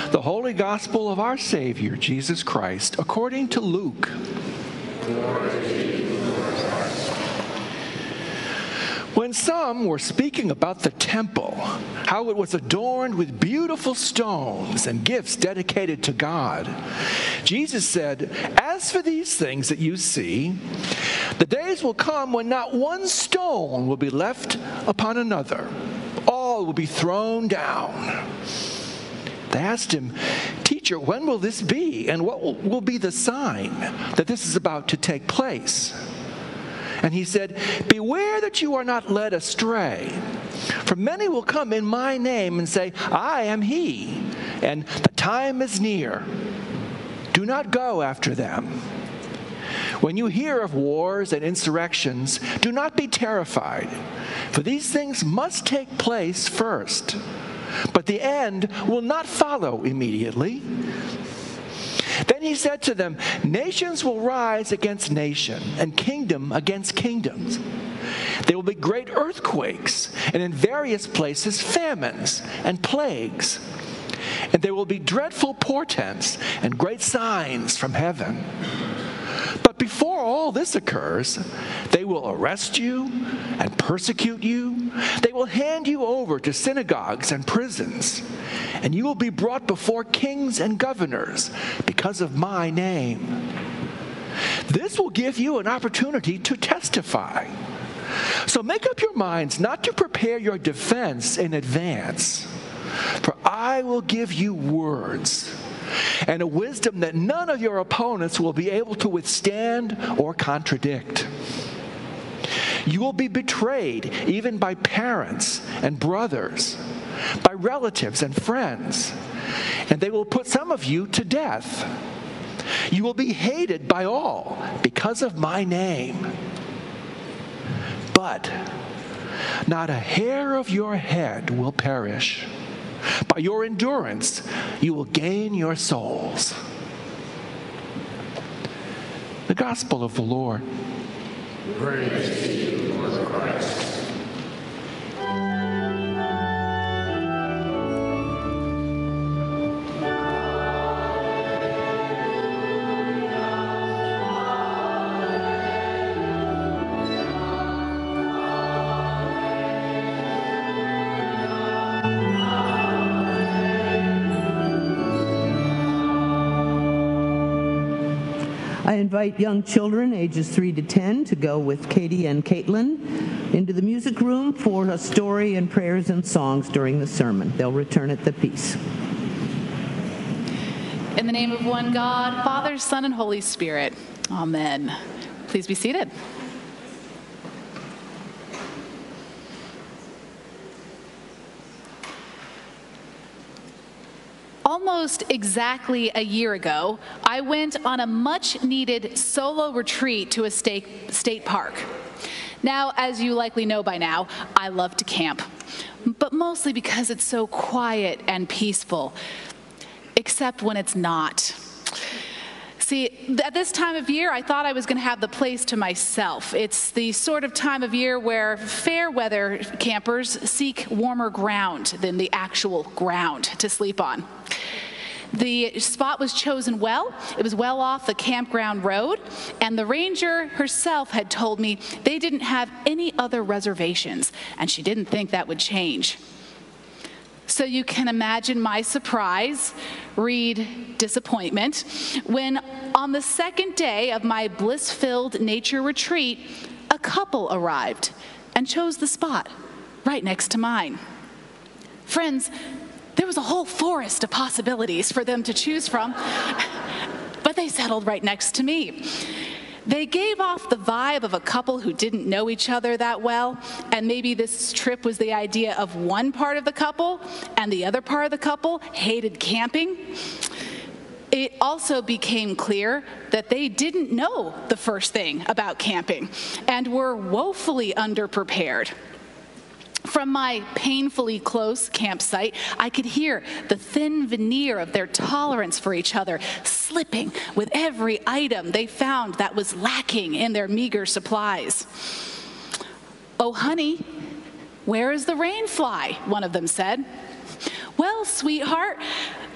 The Holy Gospel of our Savior, Jesus Christ, according to Luke. When some were speaking about the temple, how it was adorned with beautiful stones and gifts dedicated to God, Jesus said, "As for these things that you see, the days will come when not one stone will be left upon another. All will be thrown down." They asked him, "Teacher, when will this be? And what will be the sign that this is about to take place?" And he said, "Beware that you are not led astray. For many will come in my name and say, 'I am he,' and 'the time is near.' Do not go after them. When you hear of wars and insurrections, do not be terrified, for these things must take place first. But the end will not follow immediately." Then he said to them, "Nations will rise against nation, and kingdom against kingdoms. There will be great earthquakes, and in various places famines and plagues. And there will be dreadful portents and great signs from heaven. But before all this occurs, they will arrest you and persecute you. They will hand you over to synagogues and prisons, and you will be brought before kings and governors because of my name. This will give you an opportunity to testify. So make up your minds not to prepare your defense in advance, for I will give you words and a wisdom that none of your opponents will be able to withstand or contradict. You will be betrayed even by parents and brothers, by relatives and friends, and they will put some of you to death. You will be hated by all because of my name. But not a hair of your head will perish. By your endurance, you will gain your souls." The Gospel of the Lord. Praise to you, Lord Christ. I invite young children ages 3 to 10 to go with Katie and Caitlin into the music room for a story and prayers and songs during the sermon. They'll return at the peace. In the name of one God, Father, Son, and Holy Spirit. Amen. Please be seated. Almost exactly a year ago, I went on a much-needed solo retreat to a state park. Now, as you likely know by now, I love to camp, but mostly because it's so quiet and peaceful, except when it's not. See, at this time of year, I thought I was going to have the place to myself. It's the sort of time of year where fair weather campers seek warmer ground than the actual ground to sleep on. The spot was chosen well. It was well off the campground road, and the ranger herself had told me they didn't have any other reservations, and she didn't think that would change. So you can imagine my surprise, read disappointment, when on the second day of my bliss-filled nature retreat, a couple arrived and chose the spot right next to mine. Friends, there was a whole forest of possibilities for them to choose from, but they settled right next to me. They gave off the vibe of a couple who didn't know each other that well, and maybe this trip was the idea of one part of the couple, and the other part of the couple hated camping. It also became clear that they didn't know the first thing about camping, and were woefully underprepared. From my painfully close campsite, I could hear the thin veneer of their tolerance for each other slipping with every item they found that was lacking in their meager supplies. "Oh, honey, where is the rain fly?" one of them said. "Well, sweetheart,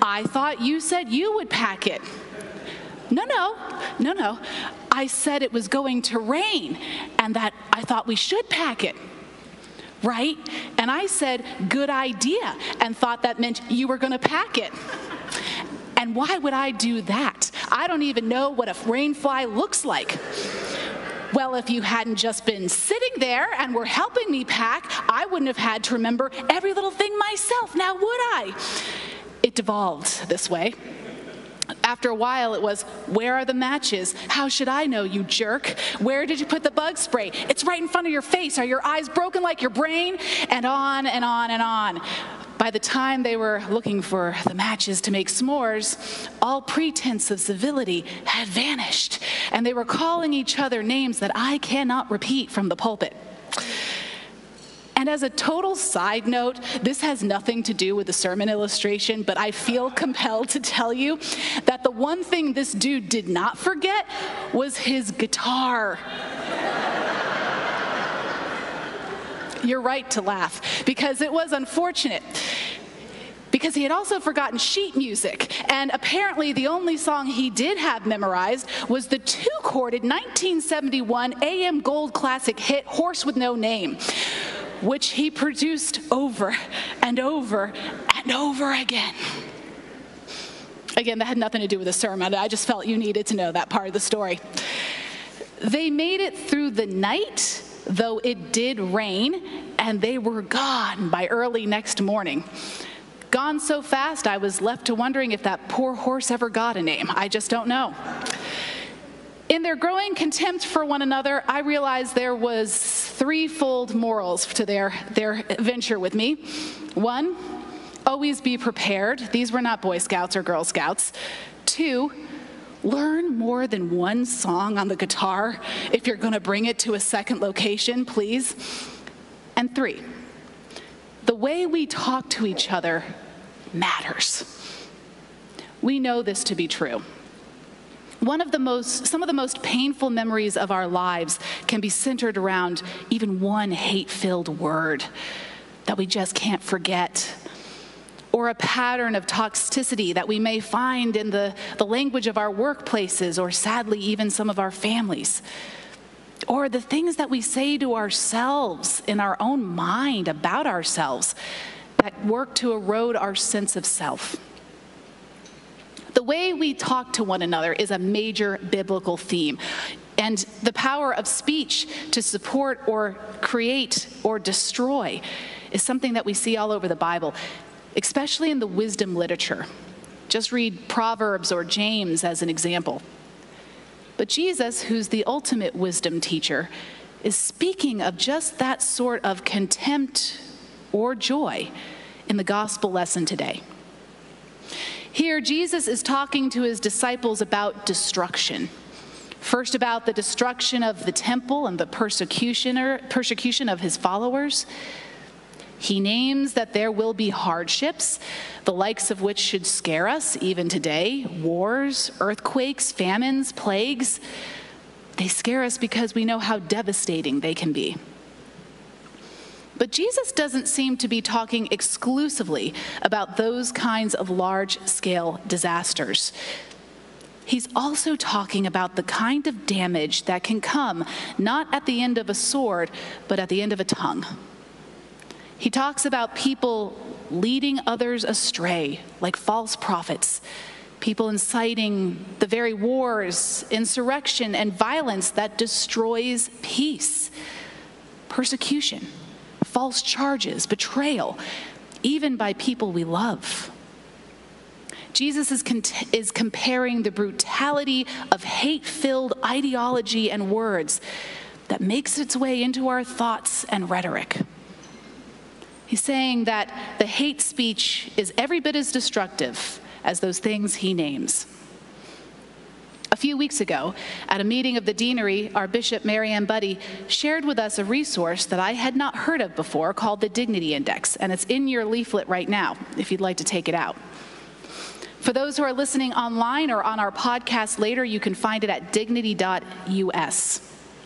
I thought you said you would pack it. No. I said it was going to rain and that I thought we should pack it. Right? And I said, good idea, and thought that meant you were going to pack it. And why would I do that? I don't even know what a rainfly looks like. Well, if you hadn't just been sitting there and were helping me pack, I wouldn't have had to remember every little thing myself, now would I? It devolved this way. After a while, it was, where are the matches? How should I know, you jerk? Where did you put the bug spray? It's right in front of your face. Are your eyes broken like your brain? And on and on and on. By the time they were looking for the matches to make s'mores, all pretense of civility had vanished, and they were calling each other names that I cannot repeat from the pulpit. And as a total side note, this has nothing to do with the sermon illustration, but I feel compelled to tell you that the one thing this dude did not forget was his guitar. You're right to laugh, because it was unfortunate. Because he had also forgotten sheet music, and apparently the only song he did have memorized was the two-chorded 1971 AM Gold classic hit, Horse with No Name, which he produced over and over and over again. Again, that had nothing to do with the sermon. I just felt you needed to know that part of the story. They made it through the night, though it did rain, and they were gone by early next morning. Gone so fast, I was left to wondering if that poor horse ever got a name. I just don't know. In their growing contempt for one another, I realized there was threefold morals to their venture with me. One, always be prepared. These were not Boy Scouts or Girl Scouts. Two, learn more than one song on the guitar if you're going to bring it to a second location, please. And three, the way we talk to each other matters. We know this to be true. Some of the most painful memories of our lives can be centered around even one hate-filled word that we just can't forget, or a pattern of toxicity that we may find in the language of our workplaces, or sadly, even some of our families, or the things that we say to ourselves in our own mind about ourselves that work to erode our sense of self. The way we talk to one another is a major biblical theme, and the power of speech to support or create or destroy is something that we see all over the Bible, especially in the wisdom literature. Just read Proverbs or James as an example. But Jesus, who's the ultimate wisdom teacher, is speaking of just that sort of contempt or joy in the gospel lesson today. Here, Jesus is talking to his disciples about destruction. First, about the destruction of the temple and the persecution of his followers. He names that there will be hardships, the likes of which should scare us even today. Wars, earthquakes, famines, plagues. They scare us because we know how devastating they can be. But Jesus doesn't seem to be talking exclusively about those kinds of large-scale disasters. He's also talking about the kind of damage that can come not at the end of a sword, but at the end of a tongue. He talks about people leading others astray, like false prophets, people inciting the very wars, insurrection, and violence that destroys peace, persecution, false charges, betrayal, even by people we love. Jesus is comparing the brutality of hate-filled ideology and words that makes its way into our thoughts and rhetoric. He's saying that the hate speech is every bit as destructive as those things he names. A few weeks ago, at a meeting of the deanery, our Bishop, Mary Ann Buddy, shared with us a resource that I had not heard of before called the Dignity Index, and it's in your leaflet right now, if you'd like to take it out. For those who are listening online or on our podcast later, you can find it at dignity.us.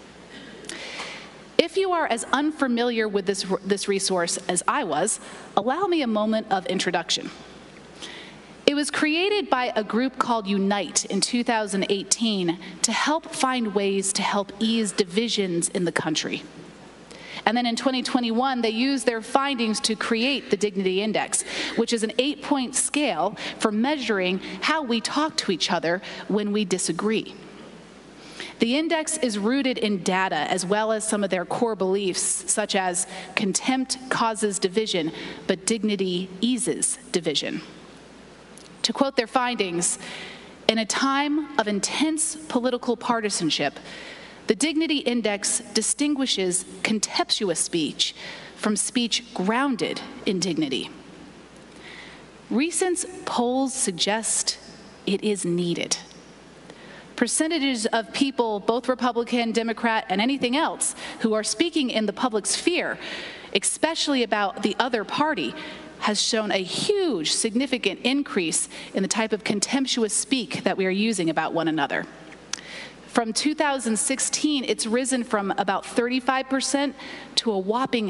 If you are as unfamiliar with this resource as I was, allow me a moment of introduction. It It was created by a group called Unite in 2018 to help find ways to help ease divisions in the country. And then in 2021, they used their findings to create the Dignity Index, which is an 8-point scale for measuring how we talk to each other when we disagree. The index is rooted in data as well as some of their core beliefs, such as contempt causes division, but dignity eases division. To quote their findings, in a time of intense political partisanship, the Dignity Index distinguishes contemptuous speech from speech grounded in dignity. Recent polls suggest it is needed. Percentages of people, both Republican, Democrat, and anything else, who are speaking in the public sphere, especially about the other party, has shown a huge, significant increase in the type of contemptuous speak that we are using about one another. From 2016, it's risen from about 35% to a whopping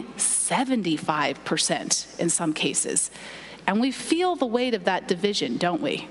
75% in some cases. And we feel the weight of that division, don't we?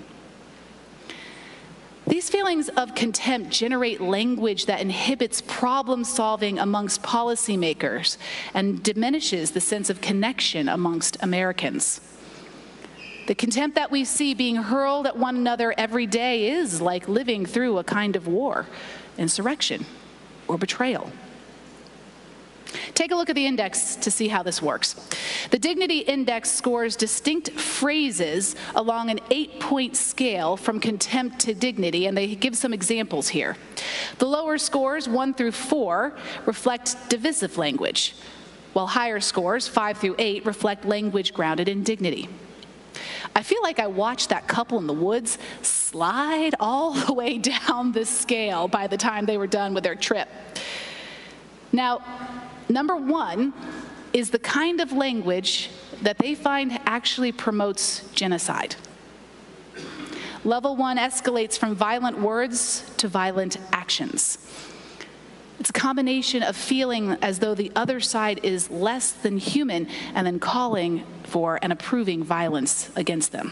These feelings of contempt generate language that inhibits problem solving amongst policymakers and diminishes the sense of connection amongst Americans. The contempt that we see being hurled at one another every day is like living through a kind of war, insurrection, or betrayal. Take a look at the index to see how this works. The Dignity Index scores distinct phrases along an 8-point scale from contempt to dignity, and they give some examples here. The lower scores, 1 through 4, reflect divisive language, while higher scores, 5 through 8, reflect language grounded in dignity. I feel like I watched that couple in the woods slide all the way down this scale by the time they were done with their trip. Now, number 1 is the kind of language that they find actually promotes genocide. Level 1 escalates from violent words to violent actions. It's a combination of feeling as though the other side is less than human and then calling for and approving violence against them.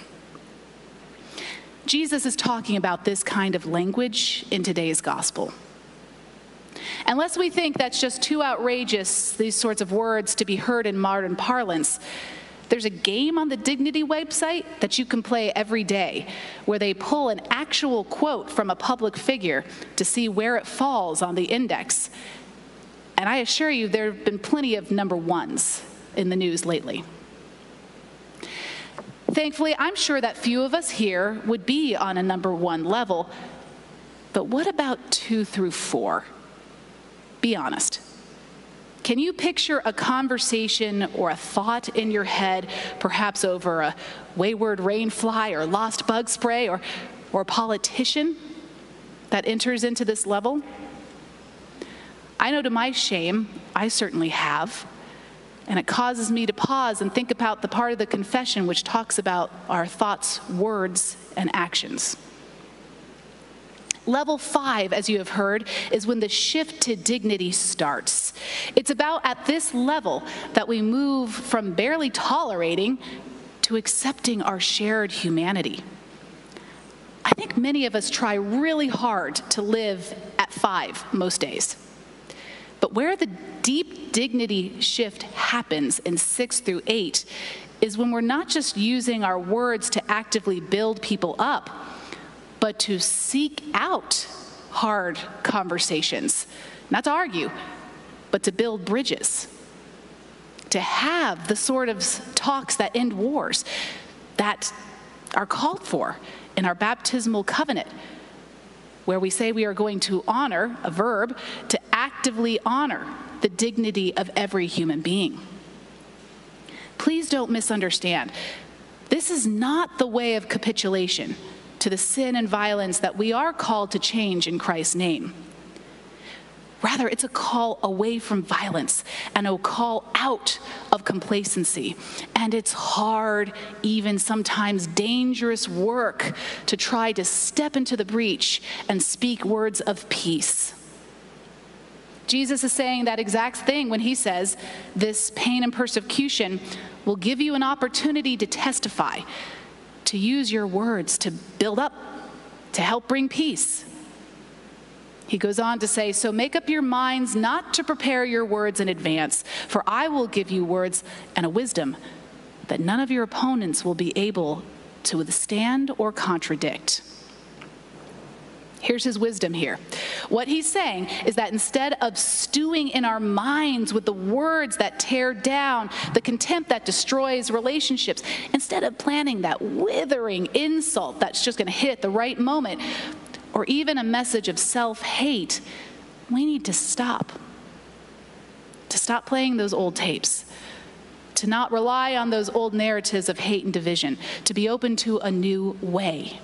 Jesus is talking about this kind of language in today's gospel. Unless we think that's just too outrageous, these sorts of words to be heard in modern parlance, there's a game on the Dignity website that you can play every day where they pull an actual quote from a public figure to see where it falls on the index. And I assure you, there have been plenty of number 1s in the news lately. Thankfully, I'm sure that few of us here would be on a number 1 level, but what about 2 through 4? Be honest. Can you picture a conversation or a thought in your head, perhaps over a wayward rainfly or lost bug spray or a politician that enters into this level? I know to my shame, I certainly have, and it causes me to pause and think about the part of the confession which talks about our thoughts, words, and actions. Level 5, as you have heard, is when the shift to dignity starts. It's about at this level that we move from barely tolerating to accepting our shared humanity. I think many of us try really hard to live at 5 most days. But where the deep dignity shift happens in 6 through 8 is when we're not just using our words to actively build people up, but to seek out hard conversations, not to argue, but to build bridges, to have the sort of talks that end wars that are called for in our baptismal covenant, where we say we are going to honor, a verb, to actively honor the dignity of every human being. Please don't misunderstand. This is not the way of capitulation to the sin and violence that we are called to change in Christ's name. Rather, it's a call away from violence and a call out of complacency. And it's hard, even sometimes dangerous work to try to step into the breach and speak words of peace. Jesus is saying that exact thing when he says, this pain and persecution will give you an opportunity to testify, to use your words to build up, to help bring peace. He goes on to say, so make up your minds not to prepare your words in advance, for I will give you words and a wisdom that none of your opponents will be able to withstand or contradict. Here's his wisdom here. What he's saying is that instead of stewing in our minds with the words that tear down, the contempt that destroys relationships, instead of planning that withering insult that's just going to hit at the right moment, or even a message of self-hate, we need to stop. To stop playing those old tapes. To not rely on those old narratives of hate and division. To be open to a new way.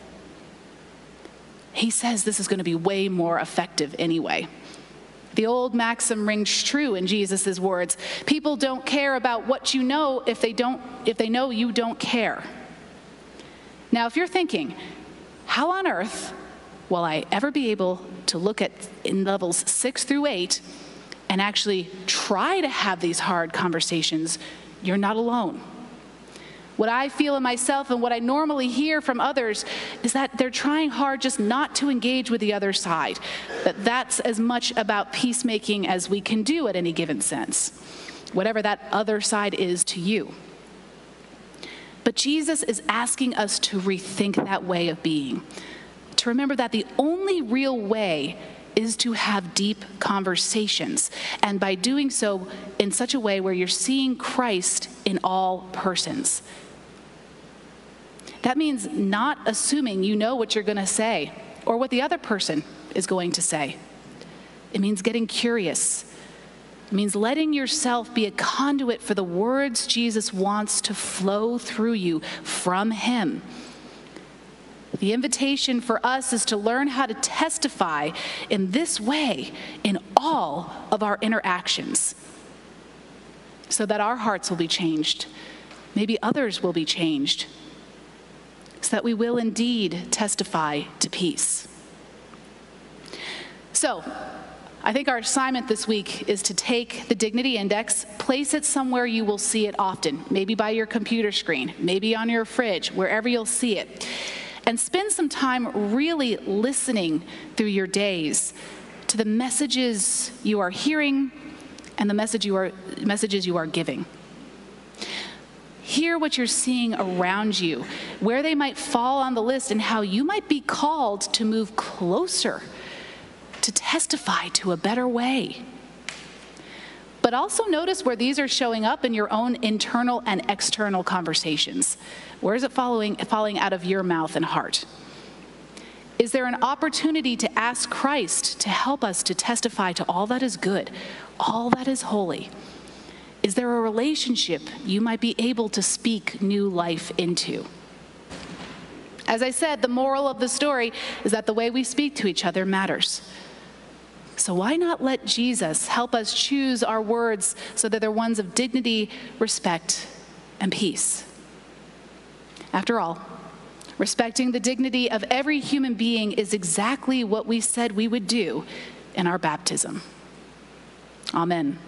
He says this is going to be way more effective anyway. The old maxim rings true in Jesus' words. People don't care about what you know if they know you don't care. Now, if you're thinking, how on earth will I ever be able to look at in levels 6 through 8 and actually try to have these hard conversations? You're not alone. What I feel in myself and what I normally hear from others is that they're trying hard just not to engage with the other side. That's as much about peacemaking as we can do at any given sense, whatever that other side is to you. But Jesus is asking us to rethink that way of being, to remember that the only real way is to have deep conversations, and by doing so in such a way where you're seeing Christ in all persons. That means not assuming you know what you're going to say or what the other person is going to say. It means getting curious. It means letting yourself be a conduit for the words Jesus wants to flow through you from him. The invitation for us is to learn how to testify in this way in all of our interactions so that our hearts will be changed. Maybe others will be changed so that we will indeed testify to peace. So, I think our assignment this week is to take the Dignity Index, place it somewhere you will see it often, maybe by your computer screen, maybe on your fridge, wherever you'll see it, and spend some time really listening through your days to the messages you are hearing and the messages you are giving. Hear what you're seeing around you, where they might fall on the list, and how you might be called to move closer, to testify to a better way. But also notice where these are showing up in your own internal and external conversations. Where is it falling out of your mouth and heart? Is there an opportunity to ask Christ to help us to testify to all that is good, all that is holy? Is there a relationship you might be able to speak new life into? As I said, the moral of the story is that the way we speak to each other matters. So why not let Jesus help us choose our words so that they're ones of dignity, respect, and peace? After all, respecting the dignity of every human being is exactly what we said we would do in our baptism. Amen.